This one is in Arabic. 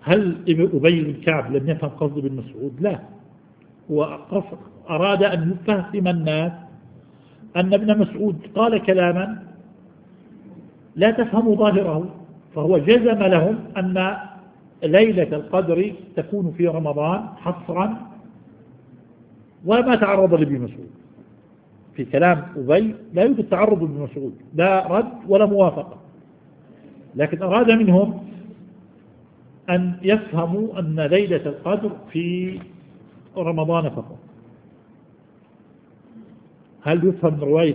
هل أبي بن كعب لم يفهم قصد ابن مسعود؟ لا، هو أراد أن يفهم الناس أن ابن مسعود قال كلاما لا تفهم ظاهره، فهو جزم لهم أن ليلة القدر تكون في رمضان حصرا، وما تعرض لابن مسعود. في كلام أبي لا يوجد تعرض لابن مسعود، لا رد ولا موافقة، لكن أراد منهم أن يفهموا أن ليلة القدر في رمضان فقط. هل يفهم رواية